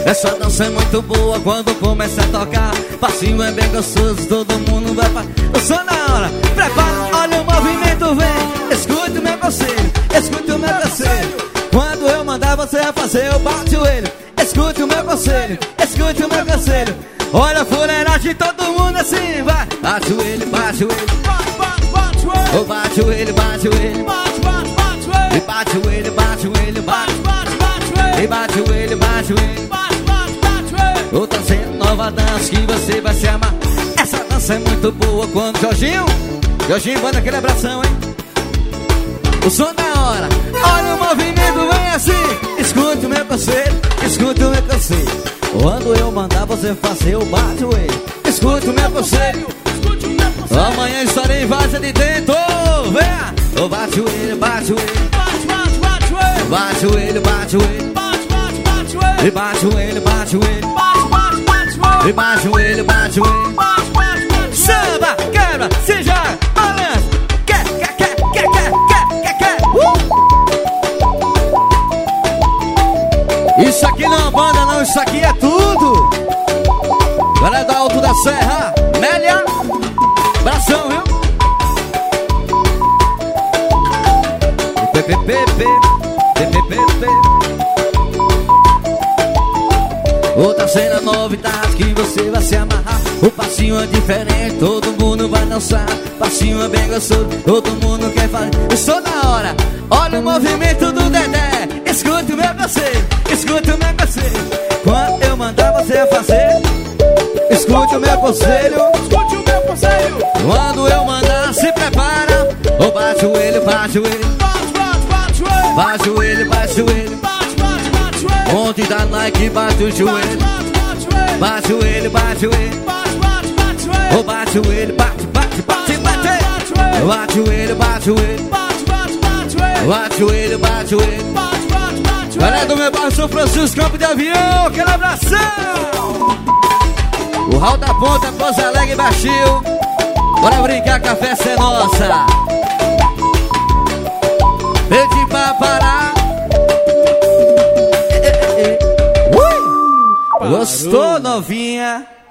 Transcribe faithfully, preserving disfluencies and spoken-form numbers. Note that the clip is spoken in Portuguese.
Essa dança é muito boa quando começa a tocar. Passinho é bem gostoso, todo mundo vai pra... O som na hora, prepara, olha o movimento, vem. Escute o meu conselho, escute o meu conselho. Quando eu mandar você vai fazer, eu bato o joelho. Escute o meu conselho, escute o meu conselho. Olha a fuleiragem, todo mundo assim, vai. Bate o joelho, bate o joelho. Oh, bate o joelho, bate o joelho. E bate o joelho, bate o joelho, bate. E bate o joelho, bate o joelho. Tô trazendo nova dança que você vai se amar. Essa dança é muito boa quando... Jorginho, Jorginho, manda aquele abração, hein? O som da hora, olha o movimento, vem assim. Escute o meu conselho, escute o meu conselho. Quando eu mandar você fazer o bate o joelho. Escute o meu conselho, escute o meu conselho. Amanhã estarei em Vaza de Dentro, venha. Oh, bate o joelho, bate o joelho. Bate, bate, bate o joelho. Bate o joelho, bate o joelho. Bate, bate, bate o joelho. E bate o joelho, bate o joelho. Bate, bate, bate o joelho. E bate o joelho, bate o joelho. Bate, bate, bate o joelho. Samba, quebra, se joga, balança. Quer, quer, quer, quer, quer, quer, quer, quer. Uh! Isso aqui não é banda não, isso aqui é tudo. Galera do Alto da Serra, Mélia, abração, viu? P P P P, P P P P. Outra cena, novidade que você vai se amarrar. O passinho é diferente, todo mundo vai dançar. Passinho é bem gostoso, todo mundo quer fazer. Estou na hora, olha o movimento do Dedé. Escute o meu conselho, escute o meu conselho. Quando eu mandar você fazer, escute o meu conselho, escute o meu conselho. Quando eu mandar, se prepara. Ou bate o joelho, bate o joelho. Bate o joelho, bate o joelho. Ontem da Nike, bate o joelho. Bate o joelho, bate o joelho. Ou bate o joelho, bate, bate, bate, bate. Bate o joelho, bate o joelho. Bate o joelho, bate o joelho. Galera do meu bairro São Francisco, Campo de Avião, aquele abração. O Raul da Ponta, Pouso Alegre e Baixio. Bora brincar que a festa é nossa. Pedi pra parar. Ui! Gostou, novinha?